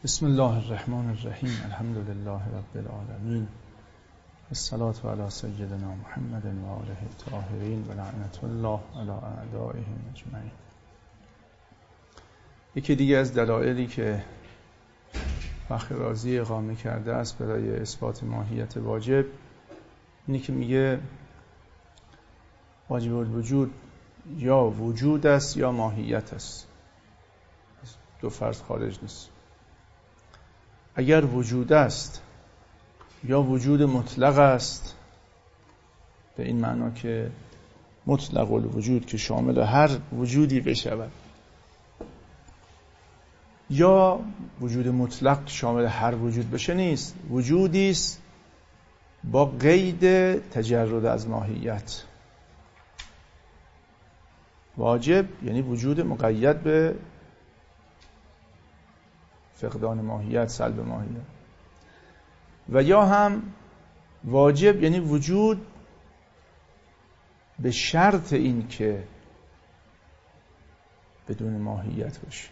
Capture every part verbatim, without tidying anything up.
بسم الله الرحمن الرحیم. الحمد لله رب العالمین. الصلاة علی سیدنا محمد و آله الطاهرین و لعنت الله علی اعدائهم اجمعین. یکی دیگه از دلایلی که فخر رازی اقامه کرده است برای اثبات ماهیت واجب اینه که میگه واجب الوجود یا وجود است یا ماهیت است، دو فرض خارج نیست. اگر وجود است یا وجود مطلق است، به این معنا که مطلق الوجود که شامل هر وجودی بشود، یا وجود مطلق شامل هر وجود بشه نیست، وجودی است با قید تجرد از ماهیت. واجب یعنی وجود مقید به فقدان ماهیت، سلب ماهیت. و یا هم واجب یعنی وجود به شرط این که بدون ماهیت باشه.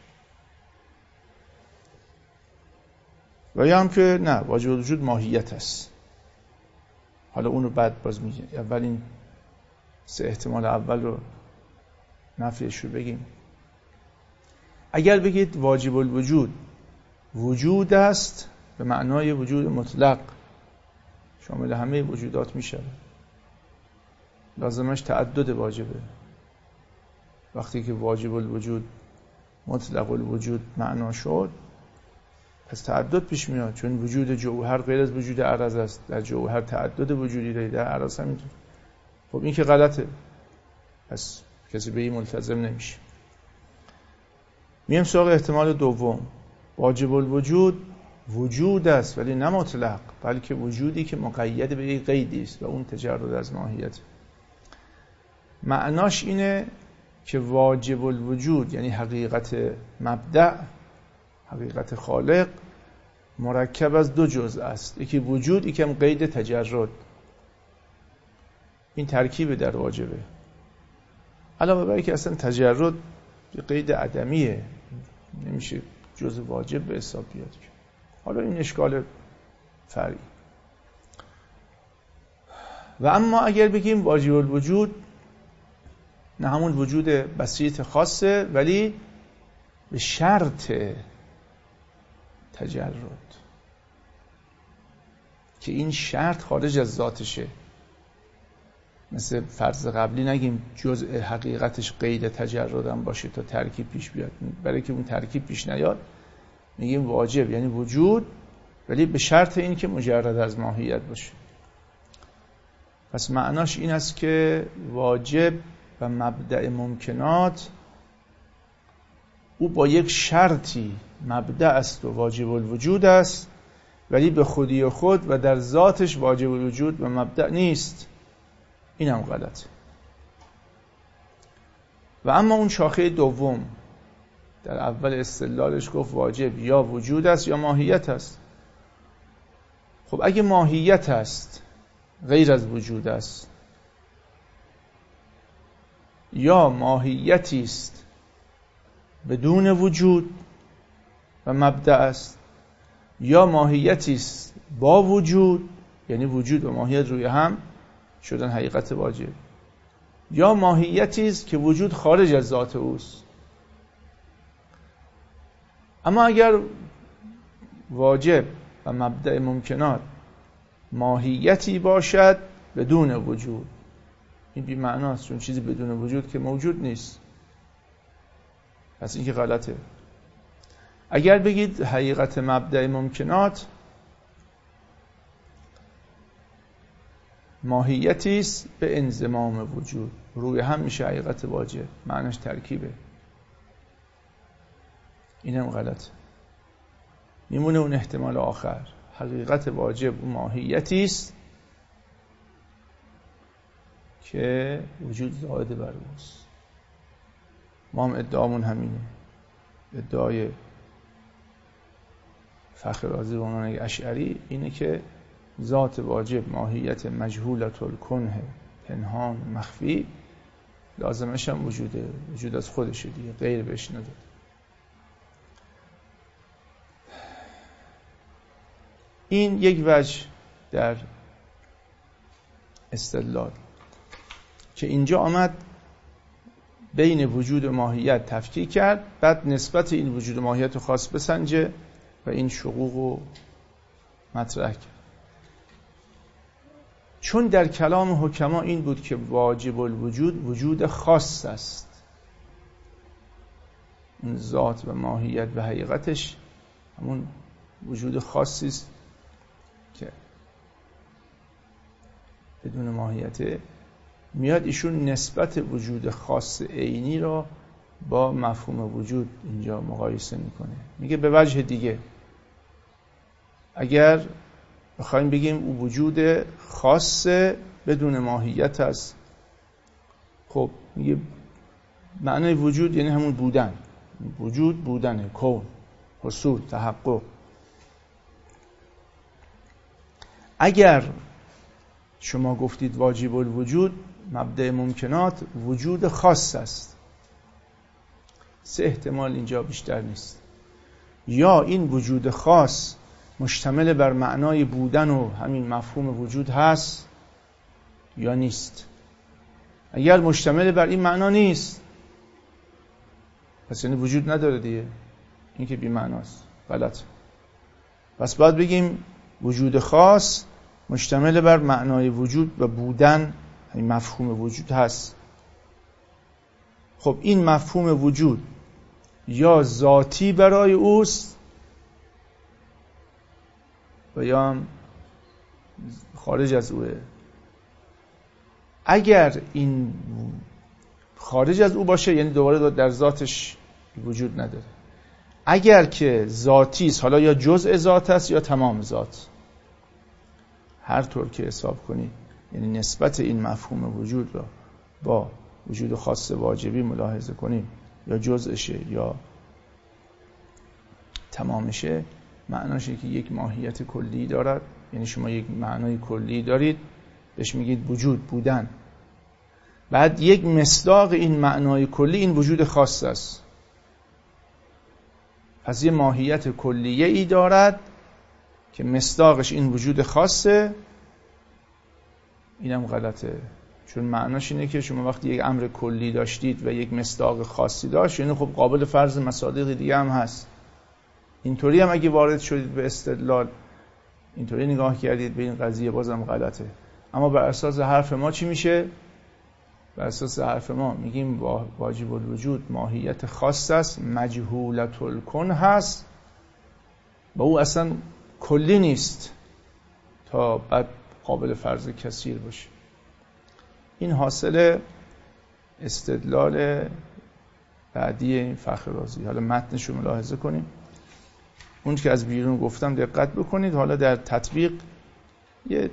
و یا هم که نه، واجب الوجود ماهیت است. حالا اونو بعد باز میگه. اول این سه احتمال اول رو نفیش رو بگیم. اگر بگید واجب الوجود وجود است به معنای وجود مطلق، شامل همه وجودات میشه، لازمش تعدد واجبه. وقتی که واجب الوجود مطلق الوجود معنا شد، پس تعدد پیش میاد، چون وجود جوهر غیر از وجود عرض است. در جوهر تعدد وجودی داره، در عرض همینطور. خب این که غلطه، پس کسی به این ملتزم نمیشه. میم سراغ احتمال دوم. واجب الوجود وجود است ولی نه مطلق، بلکه وجودی که مقید به یک قیدی است و اون تجرد از ماهیت. معناش اینه که واجب الوجود یعنی حقیقت مبدأ، حقیقت خالق، مرکب از دو جزء است، یکی وجود، یکی هم قید تجرد. این ترکیب در واجبه. علاوه بر اینکه اصلا تجرد قید عدمیه، نمیشه جزء واجب به حساب بیاد. حالا این اشکال فرعی. و اما اگر بگیم واجب الوجود نه همون وجود بسیط خاصه، ولی به شرط تجرد، که این شرط خارج از ذاتشه. مثل فرض قبلی نگیم جزء حقیقتش قید تجرد هم باشه تا ترکیب پیش بیاد. برای که اون ترکیب پیش نیاد میگیم واجب یعنی وجود، ولی به شرط این که مجرد از ماهیت باشه. پس معناش این است که واجب و مبدأ ممکنات او با یک شرطی مبدأ است و واجب الوجود است، ولی به خودی خود و در ذاتش واجب الوجود و مبدأ نیست. این هم غلط. و اما اون شاخه دوم در اول استدلالش گفت واجب یا وجود است یا ماهیت است. خب اگه ماهیت است غیر از وجود است، یا ماهیتی است بدون وجود و مبدأ است، یا ماهیتی است با وجود، یعنی وجود و ماهیت روی هم شدن حقیقت واجب، یا ماهیتی است که وجود خارج از ذات اوست. اما اگر واجب و مبدأ ممکنات ماهیتی باشد بدون وجود، این بی معناست، چون چیزی بدون وجود که موجود نیست. پس این که غلطه. اگر بگید حقیقت مبدأ ممکنات ماهیتی است به انضمام وجود، روی هم میشه حقیقت واجب، معناش ترکیبه. این هم غلط. میمونه اون احتمال آخر، حقیقت واجب ماهیتی است که وجود زائد بر اوست. ما هم ادعامون همینه. ادعای فخر رازی و عنوان اشعری اینه که ذات واجب ماهیت مجهولة الکنه، پنهان مخفی، لازمش هم وجوده، وجود از خودشه دیگه، غیر بهش نداره. این یک وجه در استدلال که اینجا آمد بین وجود و ماهیت تفکیک کرد، بعد نسبت این وجود و ماهیت رو خاص بسنجه و این شقوق رو مطرح کرد. چون در کلام حکما این بود که واجب الوجود وجود خاص است، اون ذات و ماهیت و حقیقتش همون وجود خاصی است که بدون ماهیت میاد. ایشون نسبت وجود خاص عینی را با مفهوم وجود اینجا مقایسه میکنه. میگه به وجه دیگه اگر بخوایم بگیم او وجود خاص بدون ماهیت است، خب میگه معنای وجود یعنی همون بودن، وجود بودنه، کون، حصول، تحقق. اگر شما گفتید واجب الوجود مبدأ ممکنات وجود خاص است، سه احتمال اینجا بیشتر نیست. یا این وجود خاص مشتمل بر معنای بودن و همین مفهوم وجود هست یا نیست. اگر مشتمل بر این معنا نیست پس یعنی وجود نداره دیگه، این که بی معناست، غلط. پس باید بگیم وجود خاص مشتمل بر معنای وجود و بودن، این مفهوم وجود هست. خب این مفهوم وجود یا ذاتی برای اوست و یا خارج از اوه. اگر این خارج از او باشه یعنی دوباره در ذاتش وجود نداره. اگر که ذاتی است، حالا یا جزء ذات است یا تمام ذات، هر طور که حساب کنید، یعنی نسبت این مفهوم وجود را با وجود خاص واجبی ملاحظه کنیم، یا جزءشه یا تمامشه، معناشه که یک ماهیت کلی دارد. یعنی شما یک معنای کلی دارید بهش میگید وجود، بودن. بعد یک مصداق این معنای کلی این وجود خاص است، پس یه ماهیت کلیه ای دارد که مصداقش این وجود خاصه. اینم غلطه، چون معناش اینه که شما وقتی یک امر کلی داشتید و یک مصداق خاصی داشت، یعنی خب قابل فرض مصادیق دیگه هم هست. اینطوری هم اگه وارد شدید به استدلال، اینطوری نگاه کردید به این قضیه، بازم غلطه. اما بر اساس حرف ما چی میشه؟ بر اساس حرف ما میگیم واجب الوجود ماهیت خاص است، مجهولت الکن هست و او اصلا کلی نیست تا بعد قابل فرض کثیر باشه. این حاصل استدلال بعدی این فخر رازی. حالا متنش رو ملاحظه کنیم. اون که از بیرون گفتم دقت بکنید، حالا در تطبیق یه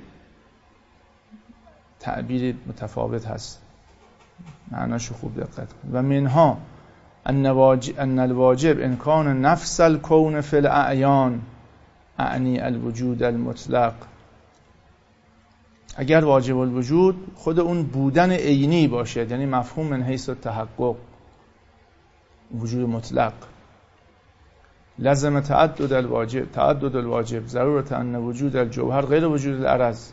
تعبیر متفاوت هست، معناشو خوب دقت کنید. و منها ان الواجب ان کان نفس الکون فی الاعیان اعنی الوجود المطلق. اگر واجب الوجود خود اون بودن عینی باشد، یعنی مفهوم من حیث التحقق، وجود مطلق، لازم تعدد الواجب، تعدد الواجب ضرورت ان وجود الجوهر غیر وجود العرض.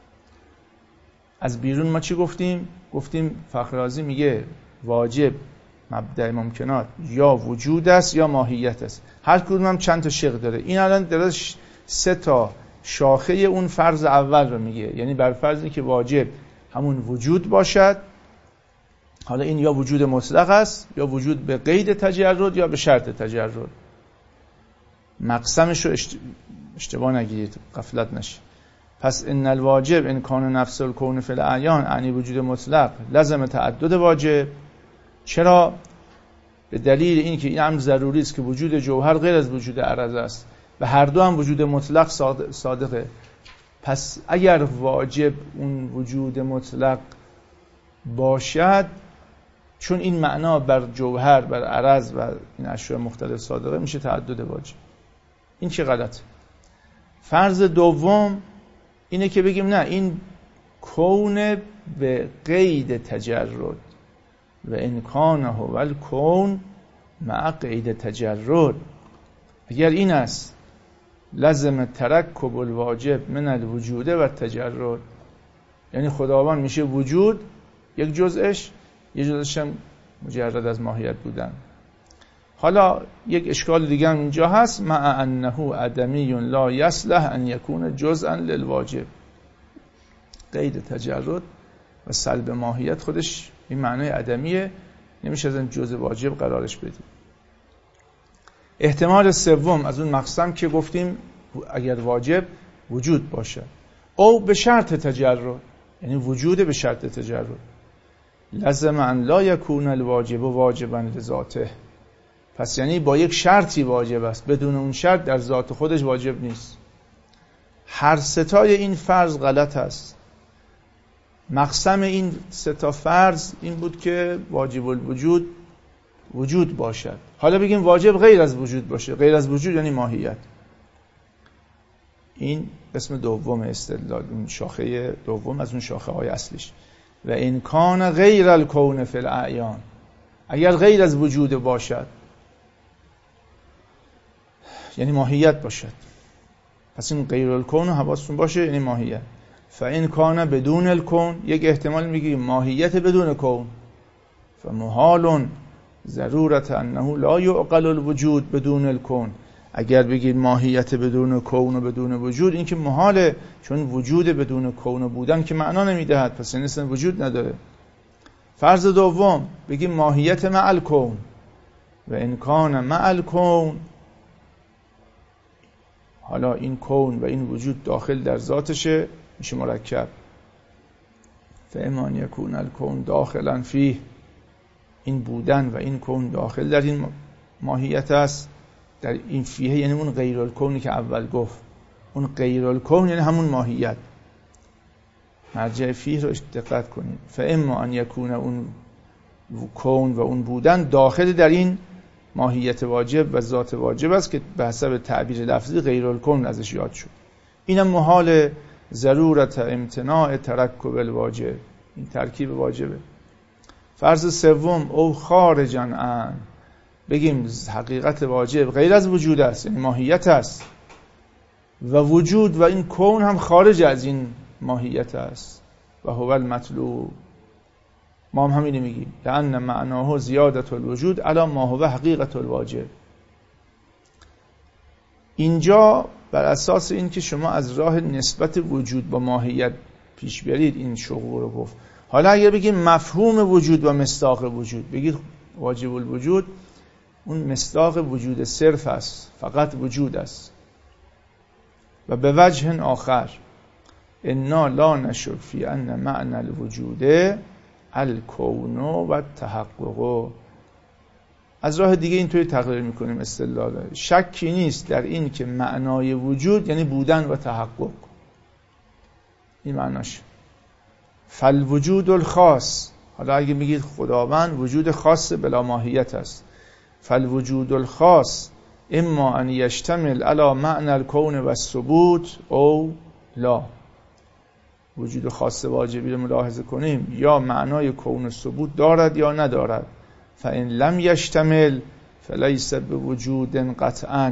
از بیرون ما چی گفتیم؟ گفتیم فخررازی میگه واجب مبدأ ممکنات یا وجود است یا ماهیت است، هر کدوم هم چند تا شق داره. این الان درست سه تا شاخه اون فرض اول رو میگه، یعنی بر فرضی که واجب همون وجود باشد، حالا این یا وجود مطلق است یا وجود به قید تجرد یا به شرط تجرد. مقسمش رو اشتباه نگیرید، غفلت نشید. پس ان الواجب ان کان نفس الکون فی الاعیان یعنی وجود مطلق لازم تعدد واجب. چرا؟ به دلیل اینکه این امر ضروری است که وجود جوهر غیر از وجود عرض است و هر دو هم وجود مطلق صادقه. پس اگر واجب اون وجود مطلق باشد، چون این معنا بر جوهر، بر عرض و این اشیاء مختلف صادقه، میشه تعدد واجب. این چه غلط. فرض دوم اینه که بگیم نه، این کون به قید تجرد و امکانه هو الکون مع قید تجرد. اگر این است لازم ترکب الواجب من الوجود و تجرد، یعنی خداوند میشه وجود یک جزءش، یه جزءش هم مجرد از ماهیت بودن. حالا یک اشکال دیگه هم اینجا هست، مع انه عدمی لا یصلح ان یکون جزءا للواجب. قید تجرد و سلب ماهیت خودش این معنای عدمیه، نمیشه از این جزء واجب قرارش بدیم. احتمال سوم از اون مقسم که گفتیم اگر واجب وجود باشه او به شرط تجرد، یعنی وجود به شرط تجرد. لازم ان لا یکون الواجب واجبا لذاته، پس یعنی با یک شرطی واجب است، بدون اون شرط در ذات خودش واجب نیست. هر ستای این فرض غلط است. مقسم این ستا فرض این بود که واجب الوجود وجود باشد. حالا بگیم واجب غیر از وجود باشه. غیر از وجود یعنی ماهیت. این قسم دوم استدلال، اون شاخه دوم از اون شاخه های اصلیش. و این کان غیر الکون فی الاعیان، اگر غیر از وجود باشد یعنی ماهیت باشد. پس این غیر الکون حواستون باشه یعنی ماهیت. فإن کان بدون الکون، یک احتمال میگیم ماهیت بدون کون. فمحال ضرورت انه لا یعقل الوجود بدون الکون، اگر بگید ماهیت بدون کون و بدون وجود، این که محاله، چون وجود بدون کون و بودن که معنا نمیدهد، پس این اصلا وجود نداره. فرض دوم بگیم ماهیت مع الکون، و ان کان مع الکون، حالا این کون و این وجود داخل در ذاتشه، میشه مرکب. فاما ان یکون الکون داخلا فیه، این بودن و این کون داخل در این ماهیت است. در این فیه یعنی اون غیر الکونی که اول گفت، اون غیر الکون یعنی همون ماهیت. مرجع فیه رو دقت کنید. فاما ان یکون اون کون و اون بودن داخل در این ماهیت واجب و ذات واجب است که به حسب تعبیر لفظی غیر الکون ازش یاد شد. اینم محال ضرورت امتناع ترکب الواجب، این ترکیب واجبه. فرض سوم او خارجا عن، بگیم حقیقت واجب غیر از وجود است یعنی ماهیت است، و وجود و این کون هم خارج از این ماهیت است. و هو المطلوب، ما هم همینه میگیم، لأن معناه زیادت الوجود علی ما هو حقیقت الواجب. اینجا بر اساس این که شما از راه نسبت وجود با ماهیت پیش برید این شغل رو گفت. حالا اگر بگیم مفهوم وجود و مصداق وجود، بگید واجب الوجود اون مصداق وجود صرف است، فقط وجود است. و به وجه آخر انا لا نشک فی ان معنی الوجود الکون و تحقق. از راه دیگه اینطوری تقریر میکنیم استدلال، شکی نیست در این که معنای وجود یعنی بودن و تحقق. این معناش. فالوجود الخاص، حالا اگه میگید خداوند وجود خاص بلا ماهیت است، فالوجود الخاص اما ان یشتمل علی معنی الکون و الثبوت او لا. وجود خاص واجبی رو ملاحظه کنیم، یا معنای کون و ثبوت دارد یا ندارد. فإن لم یشتمل فلیس بوجود قطعا،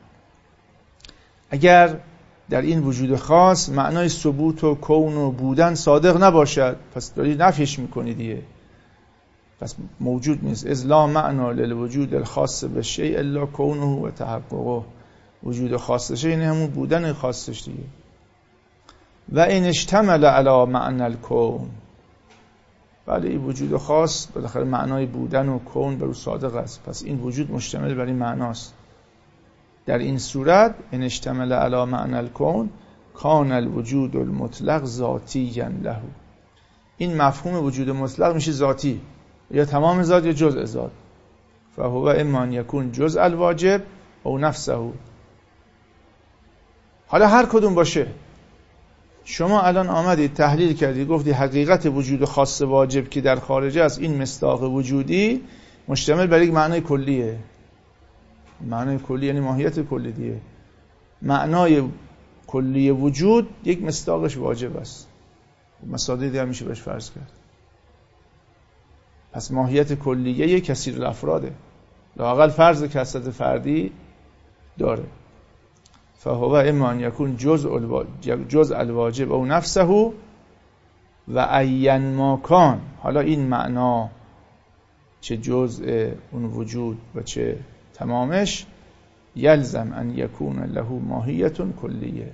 اگر در این وجود خاص معنای ثبوت و کون و بودن صادق نباشد، پس داری نفیش میکنی دیگه، پس موجود نیست. اذ لا معنی للوجود الخاص بالشیء الا کونه و تحققه. وجود خاصش یعنی همون بودن خاصش دیگه. و این اشتمل علی معنی الکون، بله این وجود خاص بالاخره معنای بودن و کون بر او صادق است، پس این وجود مشتمل بر این معناست. در این صورت ان اشتمل علی معنی الکون کان الوجود المطلق ذاتیا له. این مفهوم وجود مطلق میشه ذاتی، یا تمام ذات یا جزء ذات. فهو اما ان یکون جزء الواجب او نفسه. حالا هر کدوم باشه، شما الان آمدید تحلیل کردی گفتی حقیقت وجود خاص واجب که در خارج از این مصداق وجودی مشتمل بر یک معنای کلیه. معنای کلی یعنی ماهیت کلی دیگه. معنای کلی وجود یک مصداقش واجب است. مصادیق دیگه میشه بهش فرض کرد. پس ماهیت کلیه کثیر الافراده، لااقل فرض کثرت فردی داره. فهو اما ان یکون جزء الواجب جزء الواجب او نفسه و عین ما کان. حالا این معنا چه جزء اون وجود و چه تمامش، یلزم ان یکون له ماهیت کلیه.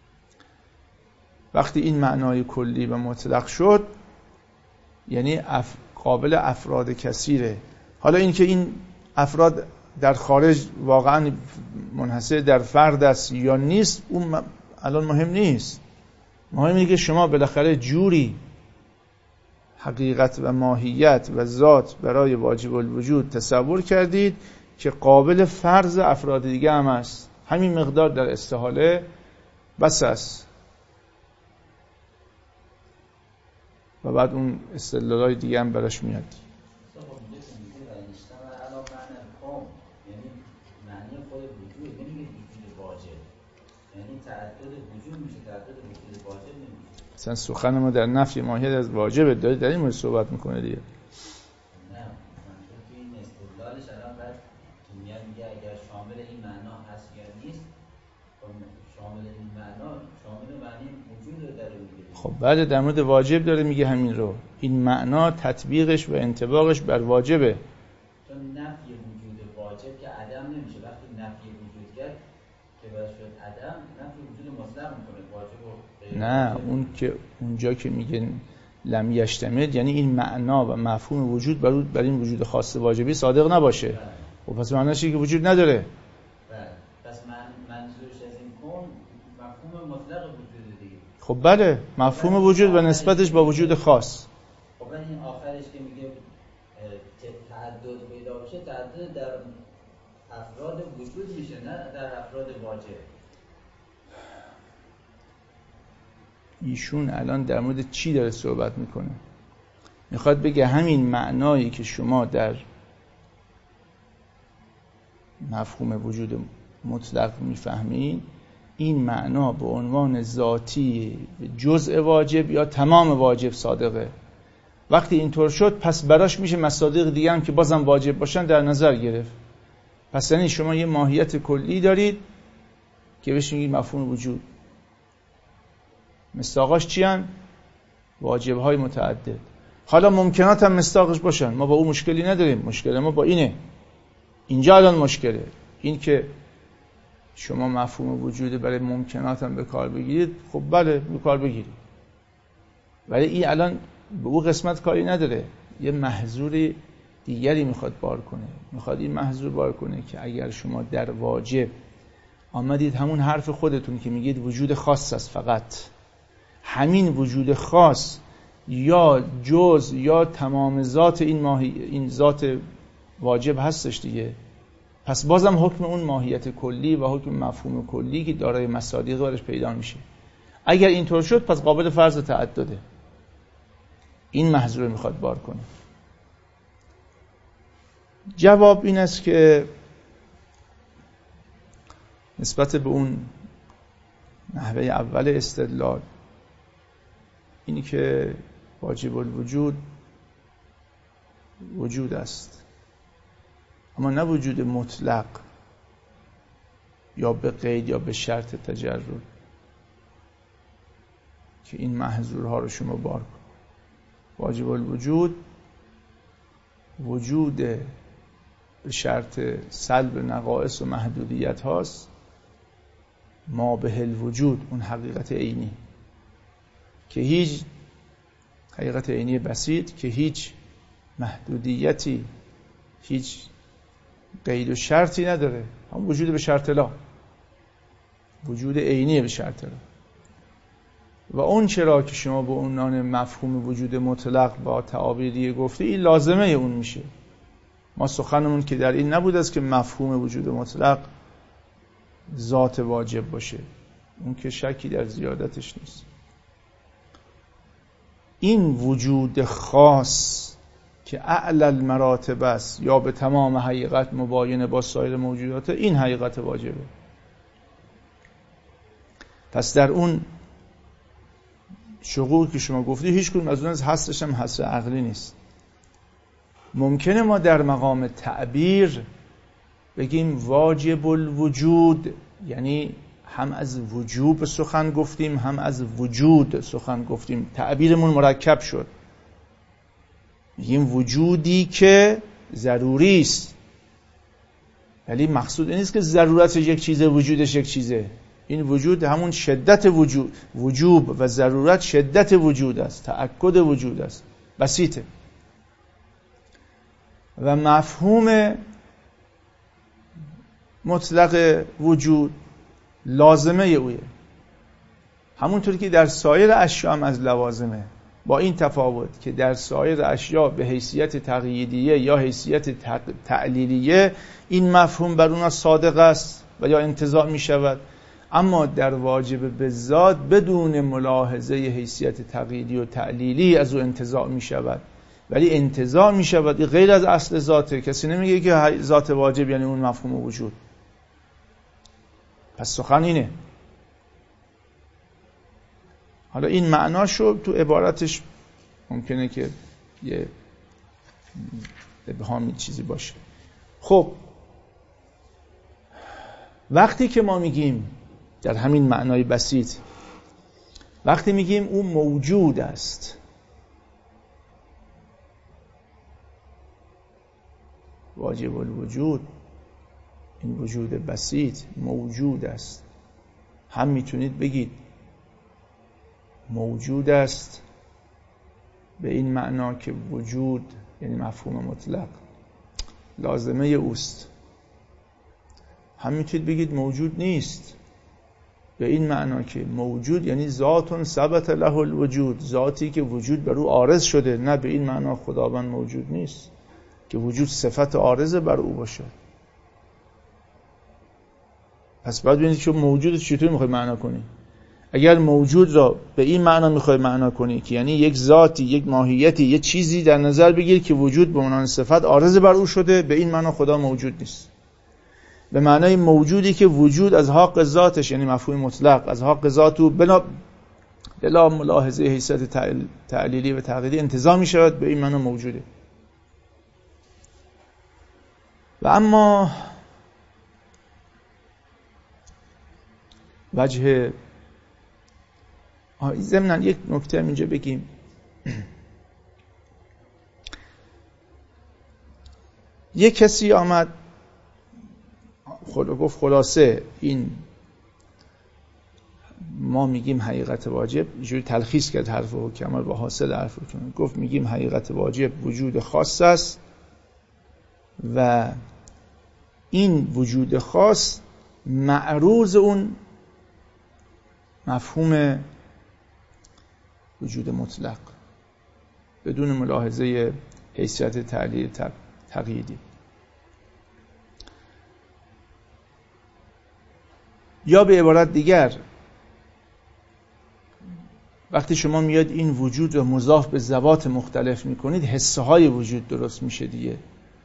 وقتی این معنای کلی و مطلق شد یعنی اف... قابل افراد کثیره. حالا این که این افراد در خارج واقعا منحصر در فرد است یا نیست اون الان مهم نیست. مهم اینه که شما بالاخره جوری حقیقت و ماهیت و ذات برای واجب الوجود تصور کردید که قابل فرض افراد دیگه هم است. همین مقدار در استحاله بس است و بعد اون استدلالای دیگه هم براش میاد. مثلا سخن ما در نفی ماهیت از واجبه داره در این مورد صحبت میکنه دیگه. نه منظور که این استدلالش الان بعد میاد میگه اگر شامل این معنا هست یا نیست، شامل این معنا شامل معنی وجود رو داره میگه. خب بعد در مورد واجب داره میگه همین رو، این معنا تطبیقش و انطباقش بر واجبه. چون نفی وجود واجب که عدم نمیشه. وقتی نفی وجود کرد که باید شد عدم، نفی وجود مطلق میکنه واجب و نه اون که اونجا که میگن لم یشتمل یعنی این معنا و مفهوم وجود بر بر این وجود خاص واجبی صادق نباشه. و پس معناش اینه که وجود نداره. پس من منظورش از این کن مفهوم مطلق وجود دیگه. خب بله مفهوم وجود و نسبتش با وجود خاص. خب این آخرش که میگه تعدد پیدا بشه، تعدد در افراد وجود میشه نه در افراد واجب. ایشون الان در مورد چی داره صحبت میکنه؟ میخواد بگه همین معنایی که شما در مفهوم وجود مطلق میفهمین، این معنا به عنوان ذاتی جزء واجب یا تمام واجب صادقه. وقتی اینطور شد پس براش میشه مصادیق دیگه هم که بازم واجب باشن در نظر گرفت. پس یعنی شما یه ماهیت کلی دارید که بهش میگید مفهوم وجود. مصداقاش چی هن؟ واجب‌های متعدد. حالا ممکنات هم مصداقش باشن، ما با اون مشکلی نداریم. مشکل ما با اینه، اینجا الان مشکله این که شما مفهوم وجود برای ممکنات هم به کار بگیرید. خب بله به کار بگیرید، ولی این الان به اون قسمت کاری نداره. یه محظور دیگری میخواد بار کنه. میخواد این محظور بار کنه که اگر شما در واجب آمدید همون حرف خودتون که میگید وجود خاص است، فقط همین وجود خاص یا جز یا تمام ذات این ماهی این ذات واجب هستش دیگه، پس بازم حکم اون ماهیت کلی و حکم مفهوم کلی که دارای مصادیق برش پیدا میشه. اگر اینطور شد پس قابل فرض تعدده. این محظور میخواد بار کنه. جواب این است که نسبت به اون نحوه اول استدلال، اینی که واجب الوجود وجود است، اما نه وجود مطلق یا به قید یا به شرط تجرد که این محظورها رو شما بار کن. واجب الوجود وجود به شرط سلب نقائص و محدودیت هاست، ما به الوجود اون حقیقت عینی که هیچ حقیقت عینی بسیط که هیچ محدودیتی هیچ قید و شرطی نداره، هم وجود به شرط لا، وجود عینی به شرط لا. و اون چرا که شما به عنوان مفهوم وجود مطلق با تعابیری گفته این لازمه اون میشه. ما سخنمون که در این نبود است که مفهوم وجود مطلق ذات واجب باشه، اون که شکی در زیادتش نیست. این وجود خاص که اعلی المراتب است یا به تمام حقیقت مباینه با سایر موجودات، این حقیقت واجبه. پس در اون شغور که شما گفتی هیچ کدوم از اون از حسش هم حس عقلی نیست. ممکنه ما در مقام تعبیر بگیم واجب الوجود یعنی هم از وجوب سخن گفتیم هم از وجود سخن گفتیم. تعبیرمون مرکب شد. میگیم وجودی که ضروری است، ولی مقصود این نیست که ضرورت یک چیزه وجودش یک چیزه. این وجود همون شدت وجود، وجوب و ضرورت شدت وجود است، تأکد وجود است، بسیطه. و مفهوم مطلق وجود لازمه اویه، همونطوری که در سایر اشیاء هم از لوازمه، با این تفاوت که در سایر اشیاء به حیثیت تقییدیه یا حیثیت تعلیلیه این مفهوم بر اونا صادق است و یا انتزاع می شود، اما در واجب بالذات بدون ملاحظه حیثیت تقییدی و تعلیلی از او انتزاع می شود. ولی انتزاع می شود غیر از اصل ذاته. کسی نمیگه که ذات واجب یعنی اون مفهوم وجود. پس سخن اینه. حالا این معناشو تو عبارتش ممکنه که یه ابهامی چیزی باشه. خب وقتی که ما میگیم در همین معنای بسیط، وقتی میگیم او موجود است، واجب الوجود، این وجود بسیط موجود است، هم میتونید بگید موجود است به این معنا که وجود یعنی مفهوم مطلق لازمه اوست، هم میتونید بگید موجود نیست به این معنا که موجود یعنی ذات ثبت له الوجود، ذاتی که وجود بر او عارض شده. نه به این معنا خداوند موجود نیست که وجود صفت عارض بر او باشه. پس باید ببینید که موجود چطور میخوای معنا کنی. اگر موجود را به این معنا میخوای معنا کنی که یعنی یک ذاتی، یک ماهیتی، یک چیزی در نظر بگیر که وجود به عنوان صفت عارض بر او شده، به این معنا خدا موجود نیست. به معنای موجودی که وجود از حق ذاتش یعنی مفهوم مطلق از حق ذات او بلا بلا ملاحظه حیثیت تعلیلی و تقییدی انتزاع می شود، به این معنا موجوده. و اما وجه ضمناً یک نکته هم اینجا بگیم. یک کسی آمد خدا گفت خلاصه این ما میگیم حقیقت واجب، اینجوری تلخیص کرد حرف حکما با حاصل حرف حکما، گفت میگیم حقیقت واجب وجود خاص است و این وجود خاص معروض اون مفهوم وجود مطلق بدون ملاحظه حیثیت تعلیل تقییدی. یا به عبارت دیگر وقتی شما میاد این وجود رو مضاف به ذوات مختلف میکنید حسه های وجود درست میشه دیگه.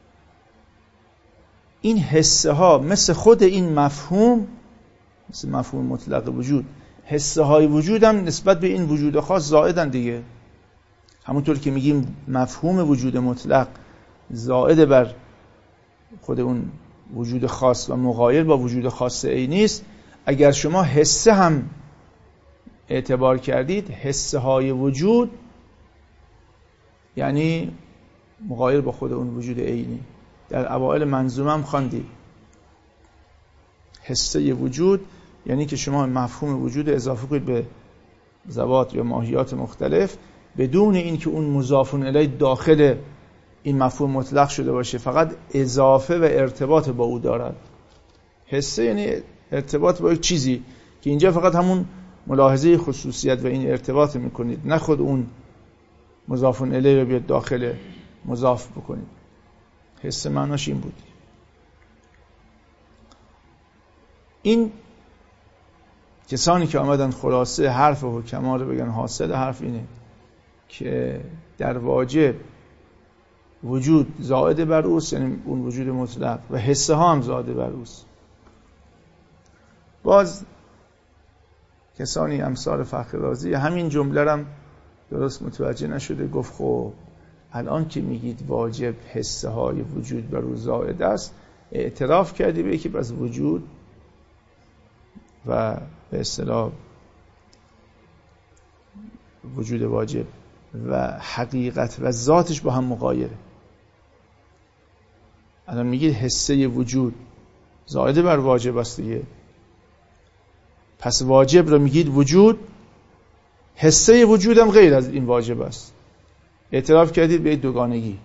این حسه ها مثل خود این مفهوم، مثل مفهوم مطلق وجود، حسه های وجود هم نسبت به این وجود خاص زائدن دیگه. همونطور که میگیم مفهوم وجود مطلق زائد بر خود اون وجود خاص و مغایر با وجود خاص عینی است، اگر شما حسه هم اعتبار کردید، حسه های وجود یعنی مغایر با خود اون وجود عینی. در اوائل منظومه هم خواندید حسه وجود یعنی که شما مفهوم وجود اضافه کنید به ذوات یا ماهیات مختلف بدون اینکه اون مضاف الیه داخل این مفهوم مطلق شده باشه، فقط اضافه و ارتباط با او دارد. حسه یعنی ارتباط با یک چیزی که اینجا فقط همون ملاحظه خصوصیت و این ارتباط میکنید، نه خود اون مضاف الیه رو بیاد داخل مضاف بکنید. حسه معناش این بود. این کسانی که آمدن خلاصه حرف حکما رو بگن حاصل حرف اینه که در واجب وجود زائد بر اوست، یعنی اون وجود مطلق، و حسه ها هم زائد بر اوست. باز کسانی امثال فخر رازی همین جمله هم درست متوجه نشده، گفت خب الان که میگید واجب حسه های وجود بر او زائد است، اعتراف کردی به که بس وجود و به اصطلاح وجود واجب و حقیقت و ذاتش با هم مغایره. الان میگید حسه وجود زائد بر واجب است دیگه، پس واجب رو میگید وجود، حسه وجودم غیر از این واجب است. اعتراف کردید به دوگانگی.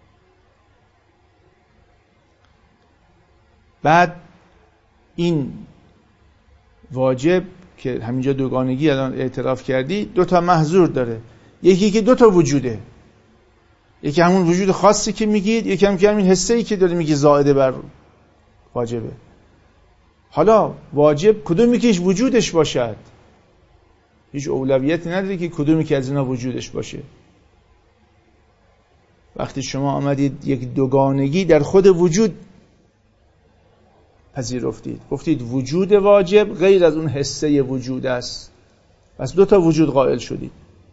بعد این واجب که همینجا دوگانگی الان اعتراف کردی دو تا محظور داره، یکی که دو تا وجوده، یکی همون وجود خاصی که میگید، یکی هم که همین حسه‌ای که داره میگی زائده بر واجبه. حالا واجب کدومی که وجودش باشد، هیچ اولویتی نداره که کدومی که از اینا وجودش باشه. وقتی شما آمدید یک دوگانگی در خود وجود پذیرفتید، گفتید وجود واجب غیر از اون حسه وجود است، پس دو تا وجود قائل شدید.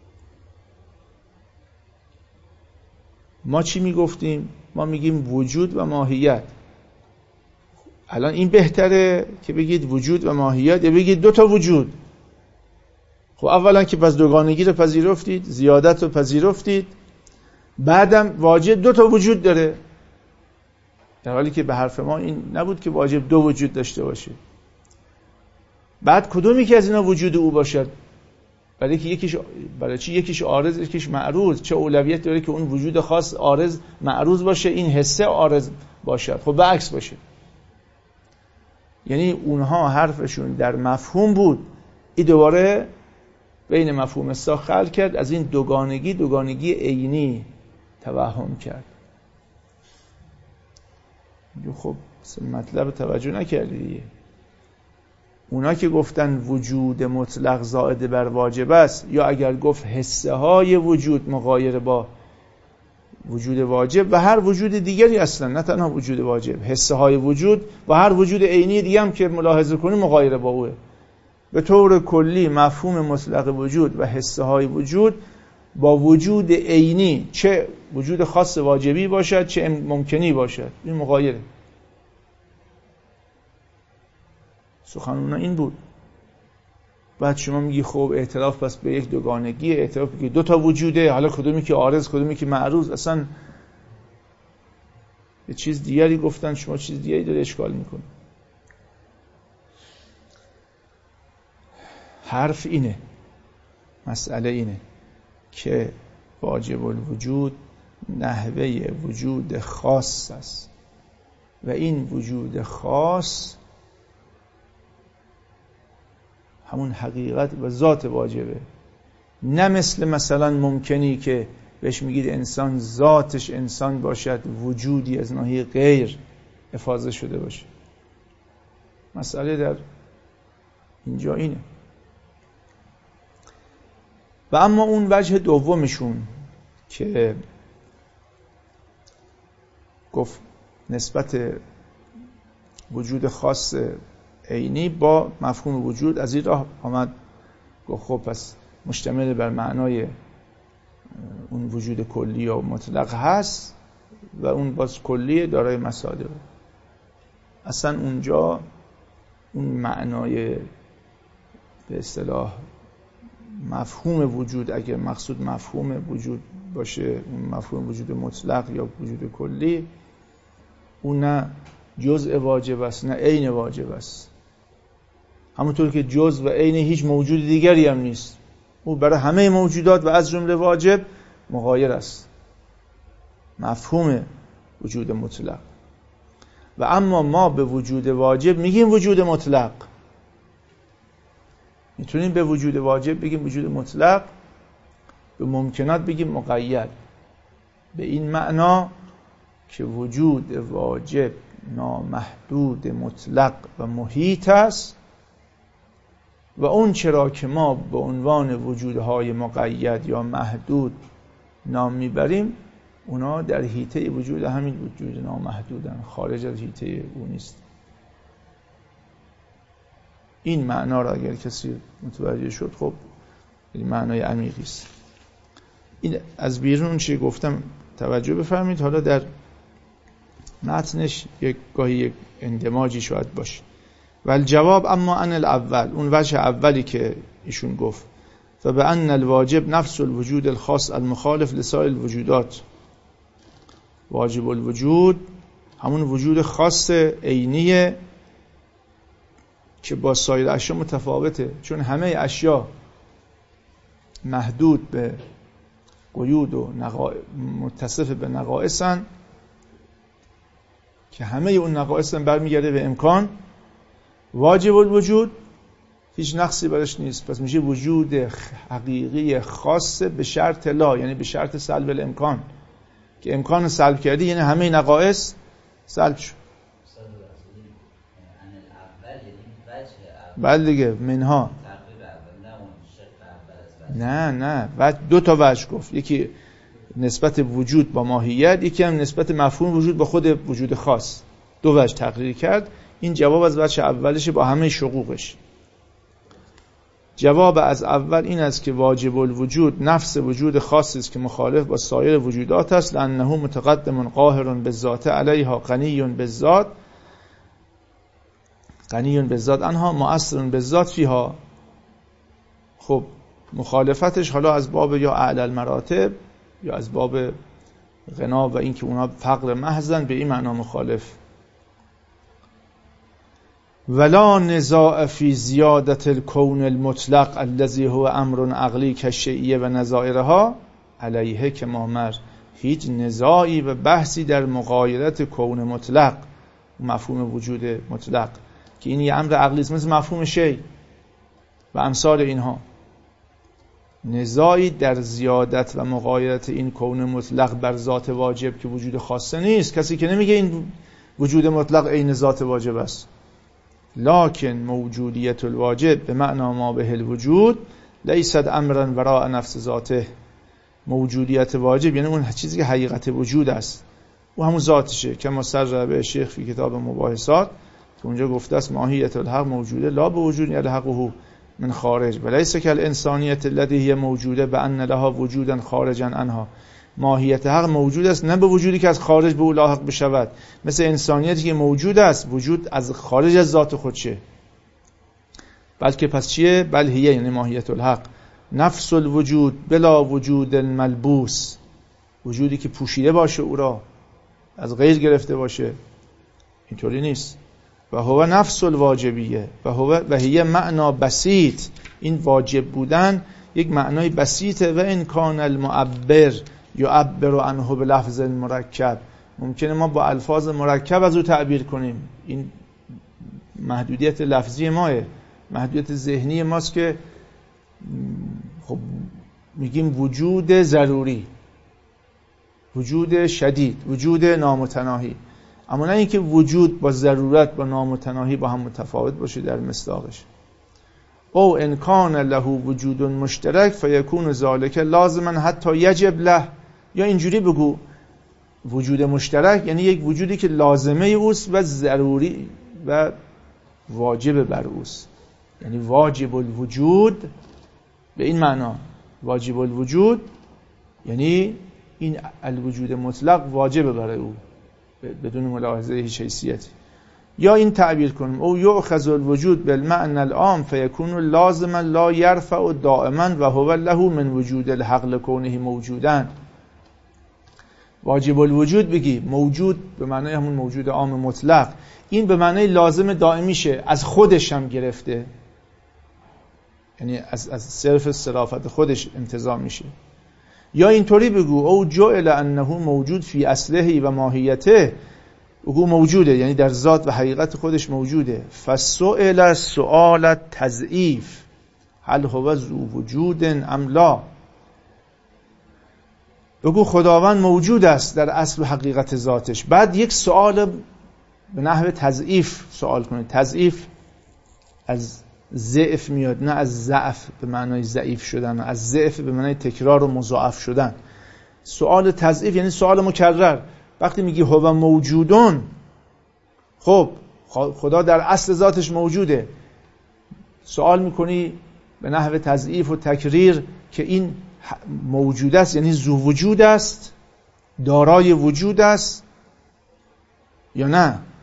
ما چی میگفتیم؟ ما میگیم وجود و ماهیت. الان این بهتره که بگید وجود و ماهیت یا بگید دو تا وجود؟ خب اولا که پس دوگانگی رو پذیرفتید، زیادت رو پذیرفتید، بعدم واجب دو تا وجود داره، در حالی که به حرف ما این نبود که واجب دو وجود داشته باشه. بعد کدومی که از اینا وجود او باشد؟ برای که یکیش برای چی یکیش عارض یکیش معروض؟ چه اولویت داره که اون وجود خاص عارض معروض باشه، این حسه عارض باشد؟ خب به عکس باشه. یعنی اونها حرفشون در مفهوم بود، این دوباره بین مفهوم استاق خلق کرد، از این دوگانگی دوگانگی عینی توهم کرد. خب مطلب توجه نکردی دیگه. اونا که گفتن وجود مطلق زائد بر واجب است، یا اگر گفت حسه های وجود مغایر با وجود واجب و هر وجود دیگری اصلا، نه تنها وجود واجب، حسه های وجود و هر وجود عینی دیگه هم که ملاحظه کنی مغایر با اوه. به طور کلی مفهوم مطلق وجود و حسه های وجود با وجود عینی، چه وجود خاص واجبی باشد چه ممکنی باشد، این مغایره. سخنون این بود. بعد شما میگی خب اعتراف پس به یک دوگانگی، اعتراف که دو تا وجوده، حالا کدومی که عارض کدومی که معروض، اصلا یه چیز دیگری گفتن، شما چیز دیگری داره اشکال میکنه. حرف اینه، مسئله اینه که واجب الوجود نحوه وجود خاص است و این وجود خاص همون حقیقت و ذات واجبه، نه مثل مثلا ممکنی که بهش میگید انسان ذاتش انسان باشد، وجودی از ناحیه غیر افاضه شده باشه. مسئله در اینجا اینه. و اما اون وجه دومشون که گفت نسبت وجود خاص عینی با مفهوم وجود، از این راه آمد گفت خب پس مشتمل بر معنای اون وجود کلی و مطلق هست و اون باز کلی دارای مصادر. اصلا اونجا اون معنای به اصطلاح مفهوم وجود، اگر مقصود مفهوم وجود باشه، اون مفهوم وجود مطلق یا وجود کلی، اون نه جزء واجب است نه عین واجب است. همونطور که جزء و عین هیچ موجود دیگری هم نیست، او برای همه موجودات و از جمله واجب مغایر است، مفهوم وجود مطلق. و اما ما به وجود واجب میگیم وجود مطلق، میتونیم به وجود واجب بگیم وجود مطلق، به ممکنات بگیم مقید، به این معنا که وجود واجب نامحدود مطلق و محیط است و اون چرا که ما به عنوان وجودهای مقید یا محدود نام میبریم، اونا در حیطه وجود همین وجود نامحدودن، خارج از حیطه او نیست. این معنا را اگر کسی متوجه شد، خب این معنای عمیقی است. این از بیرون چی گفتم توجه بفرمایید. حالا در متنش یک گاهی یک اندماجی شاید باشه. و الجواب اما ان الاول، اون وجه اولی که ایشون گفت، و به ان الواجب نفس الوجود الخاص المخالف لسائر الوجودات. واجب الوجود همون وجود خاص عینیه که با سایر اشیا متفاوته، چون همه اشیا محدود به قیود و نقا... متصف به نقائصن که همه اون نقائص برمیگرده به امکان. واجب الوجود هیچ نقصی برش نیست، پس میشه وجود حقیقی خاص به شرط لا، یعنی به شرط سلب الامکان، که امکان سلب کردی یعنی همه نقائص سلب شد. بله دیگه، منها نه نه وجه دو تا وجه گفت، یکی نسبت وجود با ماهیت، یکی هم نسبت مفهوم وجود با خود وجود خاص. دو وجه تقریر کرد. این جواب از وجه اولش با همه شقوقش. جواب از اول این است که واجب الوجود نفس وجود خاصی است که مخالف با سایر وجودات است، لانه متقدم قاهر بالذات علیها غنی بالذات غنی بالذات انها مؤثر بالذات فیها. خب مخالفتش حالا از باب یا اعلی المراتب یا از باب غنا و این که اونا فقر محضن، به این معنا مخالف. ولا نزاع فی زیادت الکون المطلق الذي هو امر عقلی کشیعیه و نظائرها علیه کما مر. هیچ نزاعی و بحثی در مغایرت کون مطلق، مفهوم وجود مطلق که این یه امر عقلی است، مثل مفهوم شی و امثال اینها. نزاعی در زیادت و مغایرت این کون مطلق بر ذات واجب که وجود خاصه نیست. کسی که نمیگه این وجود مطلق عین ذات واجب است. لکن موجودیت الواجب به معنا ما به الوجود لیست امرا وراء نفس ذاته. موجودیت واجب یعنی اون چیزی که حقیقت وجود است، و همون ذاتشه، که مصرح به شیخ فی کتاب مباحثات که اونجا گفته است ماهیت الحق موجوده لا به وجود یلحقه من خارج و لیس کالانسانیت التي هي موجوده بان لها وجودا خارجا عنها. ماهیت حق موجود است نه به وجودی که از خارج به او لاحق بشود، مثل انسانیتی که موجود است، وجود از خارج از ذات خودشه، بلکه پس چیه؟ بل هیه یعنی ماهیت الحق نفس الوجود بلا وجود الملبوس، وجودی که پوشیده باشه او را، از غیر گرفته باشه. اینطوری نیست. و هو نفس الواجبیه و هو و هیه معنا بسیط. این واجب بودن یک معنای بسیطه. و ان کان المعبر یعبر عنه بلفظ مرکب، ممکنه ما با الفاظ مرکب از او تعبیر کنیم. این محدودیت لفظی ماه، محدودیت ذهنی ماست که خب میگیم وجود ضروری، وجود شدید، وجود نامتناهی، اما نه اینکه وجود با ضرورت با نامتناهی با هم متفاوت باشه در مصداقش. او ان کان له وجود مشترک فیکون ذلک لازما حتی یجب له. یا اینجوری بگو وجود مشترک یعنی یک وجودی که لازمه اوست و ضروری و واجب بر اوست، یعنی واجب الوجود. به این معنا واجب الوجود یعنی این الوجود مطلق واجب برای او بدون ملاحظه هیچ حیثیتی. یا این تعبیر کنیم او یؤخذ الوجود بالمعنى العام فیکون لازما لا یرفع دائما و هو له من وجود الحق لکونه موجودا. واجب الوجود بگی موجود به معنای همون موجود عام مطلق، این به معنای لازم دائمیشه، از خودش هم گرفته، یعنی از از صرف صرافت خودش انتزاع میشه. یا اینطوری بگو او جعل انه موجود فی اصله و ماهیته، بگو موجوده یعنی در ذات و حقیقت خودش موجوده. فسئل سؤال تضعیف هل هو ذو وجود ام لا. بگو خداوند موجود است در اصل و حقیقت ذاتش، بعد یک سؤال به نحو تضعیف سوال کنید. تضعیف از ضعف میاد، نه از ضعف به معنای ضعیف شدن، از ضعف به معنای تکرار و مضاعف شدن. سوال تضعیف یعنی سوال مکرر. وقتی میگی هو موجودون، خب خدا در اصل ذاتش موجوده، سوال میکنی به نحو تضعیف و تکریر که این موجود است یعنی ذو وجود است، دارای وجود است یا نه؟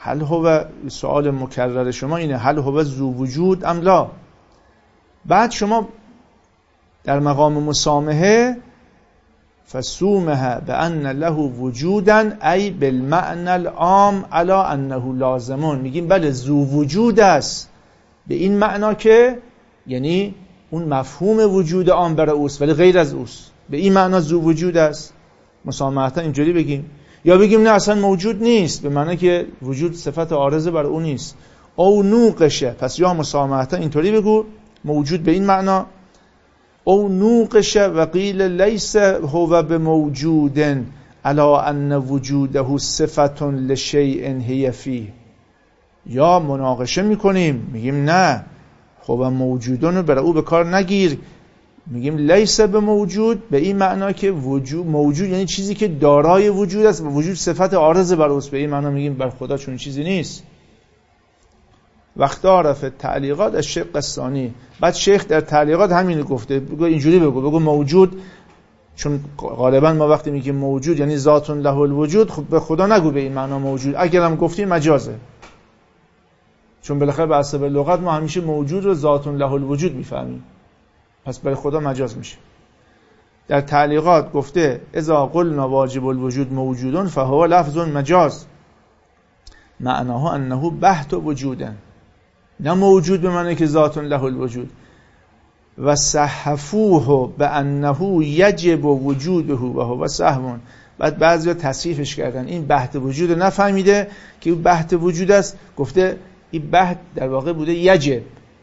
هل هو، سوال مکرر شما اینه، هل هو ذو وجود ام لا؟ بعد شما در مقام مسامحه فسومها بأن له وجودا ای بالمعنى العام علی انه لازمون، میگیم بله ذو وجود است به این معنا که یعنی اون مفهوم وجود عام برای اوست ولی غیر از اوست، به این معنا ذو وجود است. مسامحتا اینجوری بگیم، یا بگیم نه اصلا موجود نیست به معنی که وجود صفت عارضه برای اون نیست. او نوقشه، پس یا مسامحتا اینطوری بگو موجود به این معنا، او نوقشه و قیل لیس هو بموجود علا ان وجوده صفت لشیء هی فیه، یا مناقشه میکنیم میگیم نه خب موجودون رو برای او به کار نگیر، میگیم لیس بموجود به این معنا که وجود موجود یعنی چیزی که دارای وجود است و وجود صفت عارضه بر اوست، به این معنا میگیم بر خدا چون چیزی نیست. وقت عرف تعلیقات از شق الثانی، بعد شیخ در تعلیقات همین گفته، بگو اینجوری بگو بگو موجود، چون غالبا ما وقتی میگیم موجود یعنی ذات له الوجود، خب به خدا نگو به این معنا موجود، اگرم گفتی مجازه، چون بالاخره به حسب لغت ما همیشه موجود رو ذات له الوجود میفهمیم، پس برای خدا مجاز میشه. در تعلیقات گفته اذا قلنا واجب الوجود موجودون فهو لفظ مجاز معناه انه بحت وجودن، نه موجود به معنی که ذات له الوجود. و صحفوه بانه یجب وجوده و هو سهو، بعد بعضیا تصحیفش کردن، این بحت وجود نفهمیده که این بحت وجود است، گفته این بحت در واقع بوده یجب،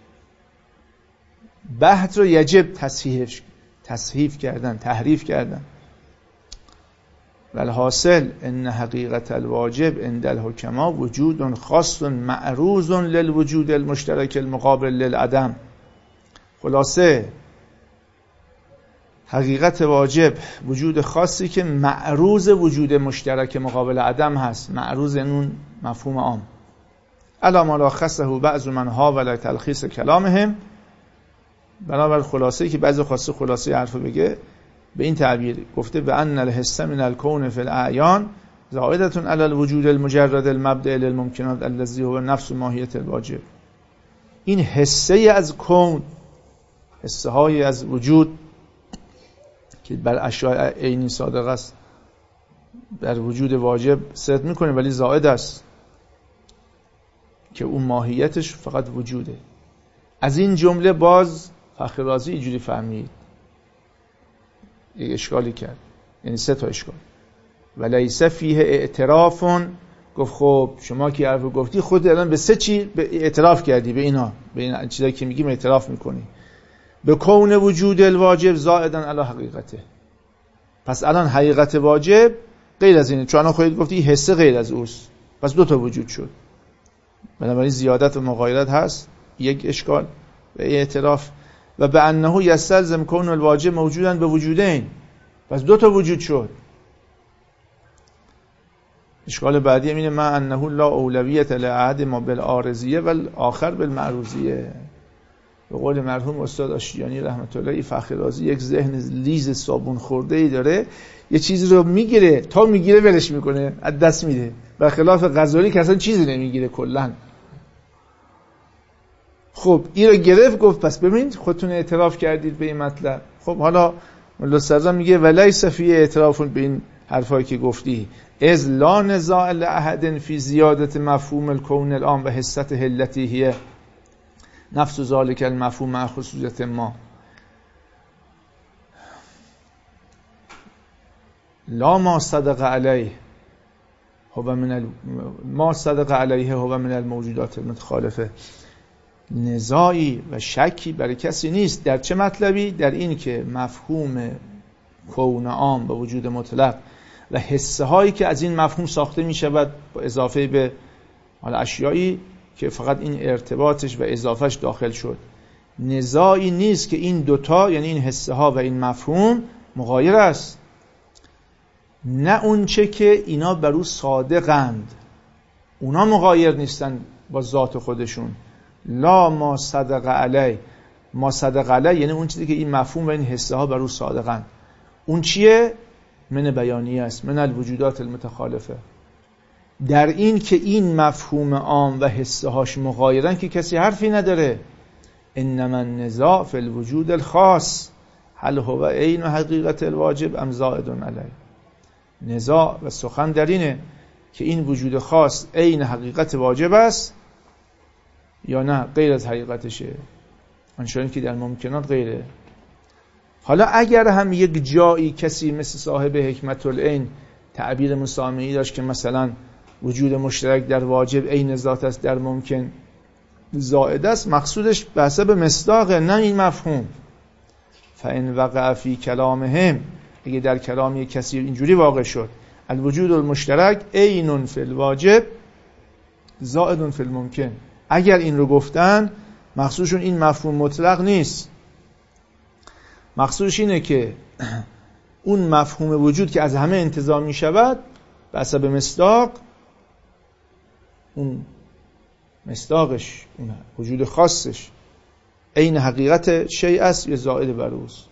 بحت رو یجب تصحیف تصحیف کردن، تحریف کردن. والحاصل ان حقیقت الواجب عند الحکما وجود خاص معروض للوجود المشترک المقابل للعدم. خلاصه حقیقت واجب وجود خاصی که معروض وجود مشترک مقابل عدم هست، معروض اون مفهوم عام. الا ما لخصه بعض من حاول تلخیص کلامهم، بنابر خلاصه‌ای که بعضی خواسته خلاصه حرفو بگه به این تعبیر گفته به ان الحس من الكون فی الاعیان زائدة علی الوجود المجرد المبدأ للممکنات الذی هو نفس ماهیت الواجب. این حسه از کون، حسه های از وجود که بر اشیاء عینی صادق است در وجود واجب صدق میکنه ولی زائد است که اون ماهیتش فقط وجوده. از این جمله باز فخر رازی اینجوری فهمید، یک اشکالی کرد، یعنی سه تا اشکال. ولیس فیه اعتراف، گفت خب شما که حرفو گفتی خود الان به سه چی به اعتراف کردی، به اینا، به این چیزایی که میگیم اعتراف میکنی، به کون وجود الواجب زائدا علی حقیقته. پس الان حقیقت واجب غیر از اینه، چون خودت گفتی حسه غیر از اوست، پس دو تا وجود شد، بنابراین زیادت و مغایرت هست، یک اشکال به اعتراف. و به انه یستلزم کون الواجب موجودن به وجودین، پس دو تا وجود شد. اشکال بعدی اینه ما انه لا اولویت لعهد ما بالعارضیه و آخر بالمعروضیه. به قول مرحوم استاد آشتیانی رحمت الله فخر رازی یک ذهن لیز صابون خورده ای داره، یه چیزی رو میگیره تا میگیره ولش میکنه، از دست میده، برخلاف غزالی که اصلا چیزی نمیگیره کلا. خب این رو گرفت، گفت پس ببینید خودتون اعتراف کردید به این مطلب. خب حالا مولا سرزا میگه ولیس فی اعتراف به این حرفایی که گفتی، از لا نزاع لاحد فی زیادت مفهوم الکون العام و حست حلتی هی نفس ذالک المفهوم مع خصوصیت ما. لا ما صدق علیه هو من ال... ما صدق علیه هو من الموجودات المتخالفه. نزاعی و شکی برای کسی نیست. در چه مطلبی؟ در این که مفهوم کون عام به وجود مطلق و حسه هایی که از این مفهوم ساخته می شود با اضافه به حالا اشیایی که فقط این ارتباطش و اضافهش داخل شد، نزاعی نیست که این دوتا یعنی این حسه ها و این مفهوم مغایر است، نه اون چه که اینا بر او صادقند، اونا مغایر نیستن با ذات خودشون. لا ما صدق علی، ما صدق علی یعنی اون چیزی که این مفهوم و این حسه ها بر او صادقند. اون چیه؟ من بیانیه است، من الوجودات المتخالفه. در این که این مفهوم عام و حسه هاش مغایرن که کسی حرفی نداره. انما النزاع فی الوجود الخاص هل هو عین حقیقت الواجب ام زائد علیه. نزاع و سخن در اینه که این وجود خاص عین حقیقت واجب است یا نه غیر از حقیقتشه، آنچنان که در ممکنات غیره. حالا اگر هم یک جایی کسی مثل صاحب حکمت العین تعبیر مسامعی داشت که مثلا وجود مشترک در واجب عین ذات است، در ممکن زائد است، مقصودش به حسب مصداق، نه این مفهوم. فإن وقع فی کلامهم، اگه در کلامی کسی اینجوری واقع شد الوجود المشترک عین فی الواجب زائد فی الممکن، اگر این رو گفتن مقصودشون این مفهوم مطلق نیست، مقصودش اینه که اون مفهوم وجود که از همه انتزاع می شود به حسب مصداق، اون مصداقش، اون وجود خاصش عین حقیقت شیء است یا زائد بر اوست.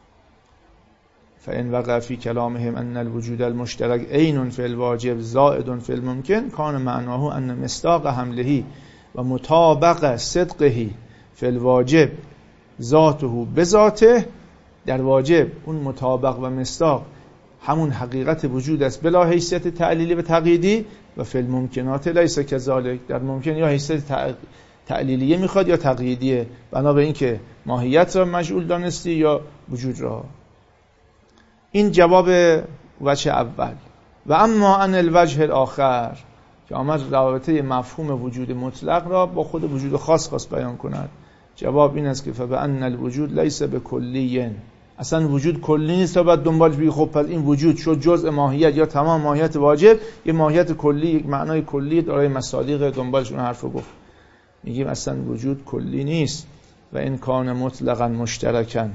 فإن وقع فی کلامهم ان الوجود المشترک عین فی الواجب زائد فی الممکن کان معناه ان مصداق حمله و مطابق صدقه فی الواجب ذاته بذاته. در واجب اون مطابق و مصداق همون حقیقت وجود است بلا حیثیت تعلیلی و تقییدی، و فی الممکنات لیس کذالک، در ممکن یا حیثیت تعلیلیه میخواد یا تقییدیه، بنا به این که ماهیت را مجعول دانستی یا وجود را. این جواب وجه اول. و اما عن الوجه الاخر که آمد رابطه مفهوم وجود مطلق را با خود وجود خاص خاص بیان کند، جواب این است که فبأن الوجود لیس بکلی، اصلا وجود کلی نیست تا بعد دنبالش بگی خب پس این وجود شد جزء ماهیت یا تمام ماهیت واجب، یه ماهیت کلی، یک معنای کلی دارای مصادیق دنبالش اون حرفو گفت. میگیم اصلا وجود کلی نیست. و این کان مطلقا مشترکن،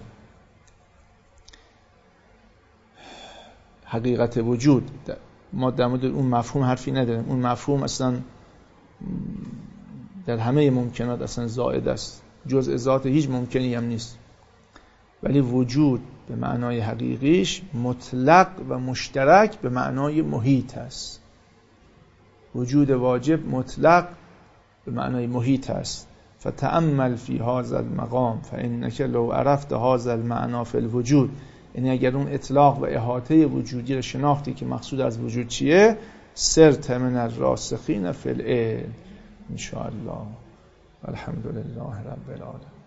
حقیقت وجود ما در مورد اون مفهوم حرفی نداریم، اون مفهوم اصلا در همه ممکنات اصلا زائد است، جزء ذات هیچ ممکنی هم نیست. ولی وجود به معنای حقیقیش مطلق و مشترک به معنای محیط است. وجود واجب مطلق به معنای محیط است. فتأمل فی هذا المقام فإنک لو عرفت هذا المعنى فی الوجود، یعنی اگر اون اطلاق و احاطه وجودی رو شناختی که مقصود از وجود چیه، صرت من الراسخین فی العلم ان شاء الله. الحمد لله رب العالمین.